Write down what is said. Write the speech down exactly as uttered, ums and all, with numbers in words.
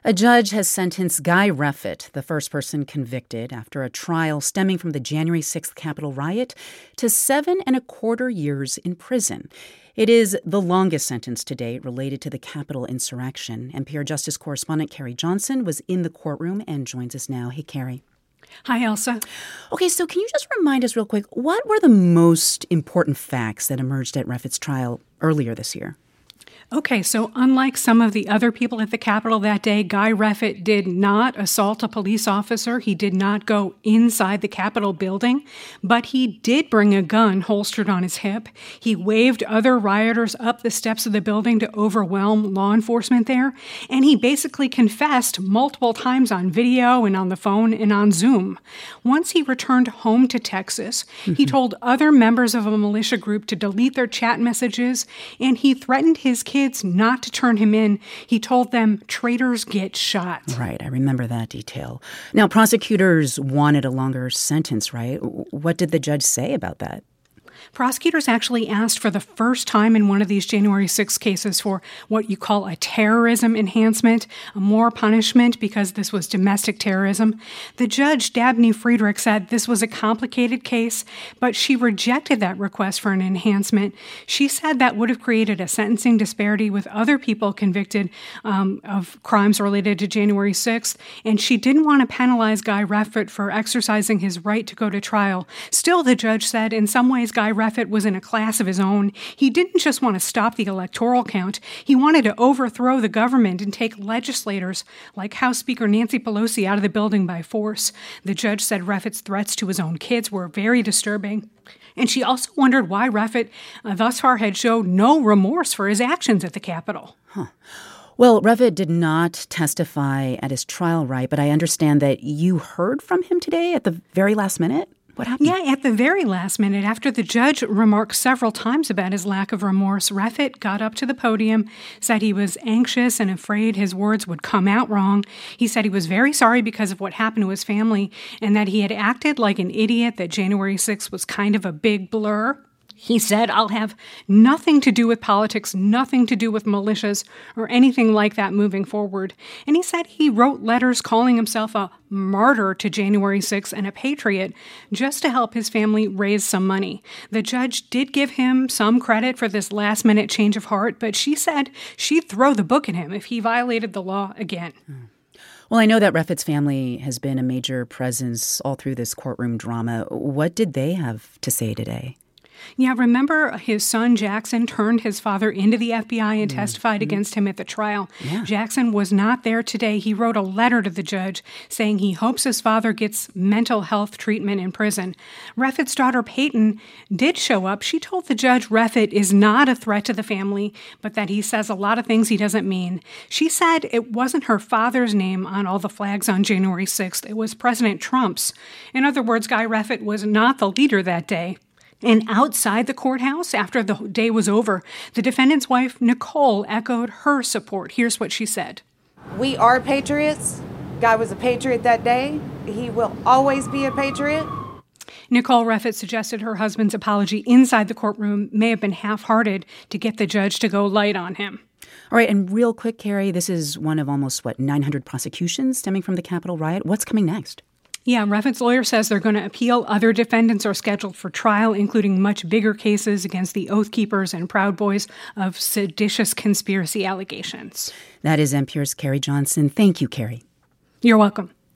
A judge has sentenced Guy Reffitt, the first person convicted after a trial stemming from the January sixth Capitol riot, to seven and a quarter years in prison. It is the longest sentence to date related to the Capitol insurrection. N P R Justice correspondent Carrie Johnson was in the courtroom and joins us now. Hey, Carrie. Hi, Elsa. Okay, so can you just remind us real quick, what were the most important facts that emerged at Reffitt's trial earlier this year? Okay, so unlike some of the other people at the Capitol that day, Guy Reffitt did not assault a police officer. He did not go inside the Capitol building, but he did bring a gun holstered on his hip. He waved other rioters up the steps of the building to overwhelm law enforcement there, and he basically confessed multiple times on video and on the phone and on Zoom. Once he returned home to Texas, mm-hmm. he told other members of a militia group to delete their chat messages, and he threatened his kids not to turn him in. He told them, traitors get shot. Right, I remember that detail. Now, prosecutors wanted a longer sentence, right? What did the judge say about that? Prosecutors actually asked for the first time in one of these January sixth cases for what you call a terrorism enhancement, more punishment because this was domestic terrorism. The judge, Dabney Friedrich, said this was a complicated case, but she rejected that request for an enhancement. She said that would have created a sentencing disparity with other people convicted um, of crimes related to January sixth, and she didn't want to penalize Guy Reffitt for exercising his right to go to trial. Still, the judge said, in some ways, Guy Reffitt was in a class of his own. He didn't just want to stop the electoral count. He wanted to overthrow the government and take legislators like House Speaker Nancy Pelosi out of the building by force. The judge said Reffitt's threats to his own kids were very disturbing. And she also wondered why Reffitt uh, thus far had showed no remorse for his actions at the Capitol. Huh. Well, Reffitt did not testify at his trial, right? But I understand that you heard from him today at the very last minute? What happened? Yeah, at the very last minute, after the judge remarked several times about his lack of remorse, Reffitt got up to the podium, said he was anxious and afraid his words would come out wrong. He said he was very sorry because of what happened to his family and that he had acted like an idiot, that January sixth was kind of a big blur. He said, I'll have nothing to do with politics, nothing to do with militias or anything like that moving forward. And he said he wrote letters calling himself a martyr to January sixth and a patriot just to help his family raise some money. The judge did give him some credit for this last-minute change of heart, but she said she'd throw the book at him if he violated the law again. Mm. Well, I know that Reffitt's family has been a major presence all through this courtroom drama. What did they have to say today? Yeah, remember his son Jackson turned his father into the F B I and mm-hmm. testified against him at the trial. Yeah. Jackson was not there today. He wrote a letter to the judge saying he hopes his father gets mental health treatment in prison. Reffitt's daughter Peyton did show up. She told the judge Reffitt is not a threat to the family, but that he says a lot of things he doesn't mean. She said it wasn't her father's name on all the flags on January sixth. It was President Trump's. In other words, Guy Reffitt was not the leader that day. And outside the courthouse, after the day was over, the defendant's wife, Nicole, echoed her support. Here's what she said. We are patriots. Guy was a patriot that day. He will always be a patriot. Nicole Reffitt suggested her husband's apology inside the courtroom may have been half-hearted to get the judge to go light on him. All right, and real quick, Carrie, this is one of almost, what, nine hundred prosecutions stemming from the Capitol riot. What's coming next? Yeah, Reffitt's lawyer says they're going to appeal. Other defendants are scheduled for trial, including much bigger cases against the Oath Keepers and Proud Boys of seditious conspiracy allegations. That is N P R's Carrie Johnson. Thank you, Carrie. You're welcome.